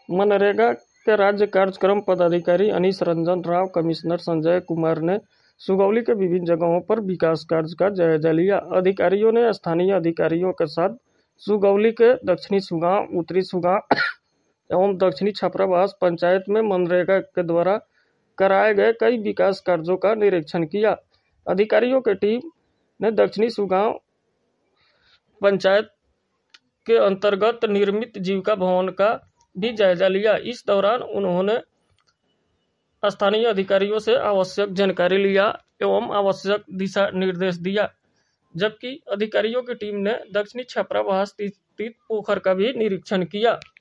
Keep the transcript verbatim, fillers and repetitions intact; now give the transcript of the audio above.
मनरेगा के राज्य कार्यक्रम पदाधिकारी अनीश रंजन राव, कमिश्नर संजय कुमार ने सुगौली के विभिन्न जगहों पर विकास कार्य का जायजा लिया। अधिकारियों ने स्थानीय अधिकारियों के साथ सुगौली के दक्षिणी सुगांव, उत्तरी सुगांव एवं दक्षिणी छपरावास पंचायत में मनरेगा के द्वारा कराए गए कई विकास कार्यों का निरीक्षण किया। अधिकारियों की टीम ने दक्षिणी सुगांव पंचायत के अंतर्गत निर्मित जीविका भवन का भी जायजा लिया। इस दौरान उन्होंने स्थानीय अधिकारियों से आवश्यक जानकारी लिया एवं आवश्यक दिशा निर्देश दिया, जबकि अधिकारियों की टीम ने दक्षिणी छपरावास स्थित पोखर का भी निरीक्षण किया।